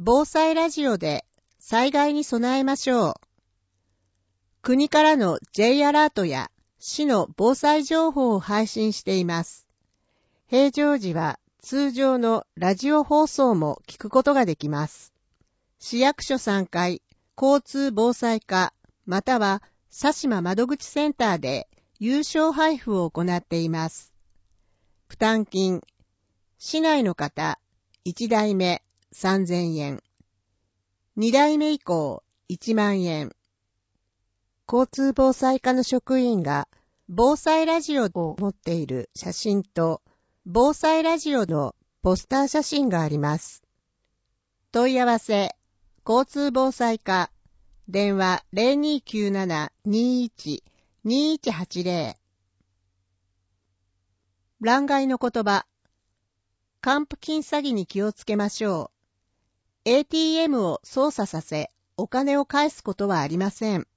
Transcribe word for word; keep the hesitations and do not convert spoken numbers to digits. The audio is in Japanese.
防災ラジオで災害に備えましょう。国からの ジェイ アラートや市の防災情報を配信しています。平常時は通常のラジオ放送も聞くことができます。市役所さんがい、交通防災課、または佐島窓口センターで有償配布を行っています。負担金、市内の方、いちだいめさんぜんえん、にだいめ以降いちまんえん。交通防災課の職員が防災ラジオを持っている写真と防災ラジオのポスター写真があります。問い合わせ、交通防災課、電話 ゼロにきゅうなな にいち にいちはちゼロ。欄外の言葉、還付金詐欺に気をつけましょう。エーティーエム を操作させ、お金を返すことはありません。